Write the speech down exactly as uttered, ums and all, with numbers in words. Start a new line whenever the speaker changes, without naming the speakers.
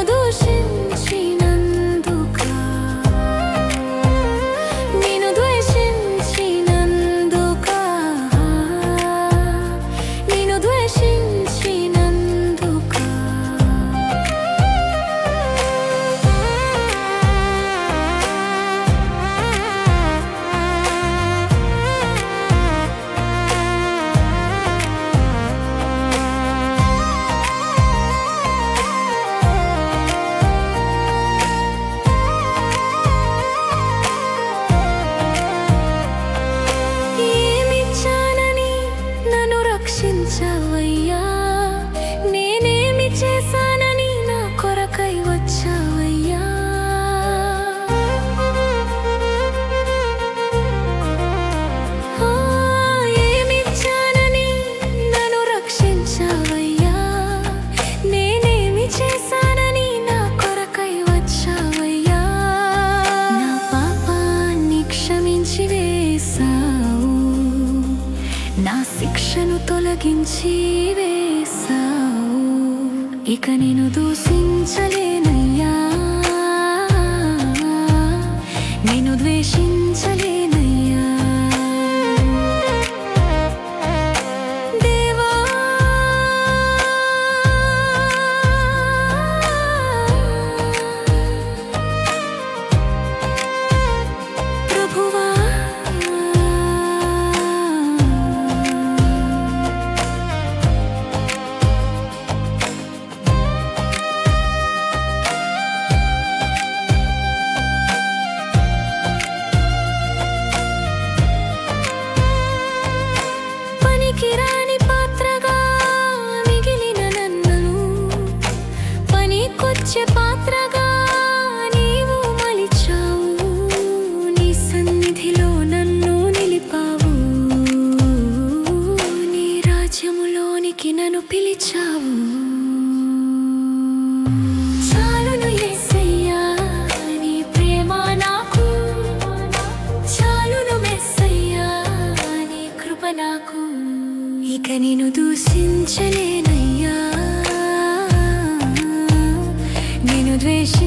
దూషించినందుకా నిన్ను ద్వేషించినందుకా నిన్ను ద్వేషించినందుకా రక్షించావయ్యా నేనేమి చేశానని నా కొరకై వచ్చావయ్యా ఏమిచ్చానని నన్ను రక్షించావయ్యా నేనేమి చేశానని నా కొరకై వచ్చావయ్యా నా పాపాన్ని క్షమించి వేశావు నా శిక్షను తొలగించి వేశావు ఇక నేను దూషించలేనయ్యా నేను ద్వేషించలేనయ్యా దేవా ప్రభువా పనికిరాని పాత్రగా మిగిలిన నన్ను పనికొచ్చే పాత్రగా నీవు మలిచావు నీ సన్నిధిలో నన్ను నిలిపావు నీ రాజ్యములోనికి నన్ను పిలిచావు చాలును యేసయ్యా నీ ప్రేమ నాకు చాలును మెస్సయ్యా నీ కృప నాకు ఇక నేను దూషించలేనయ్యా నేను ద్వేషి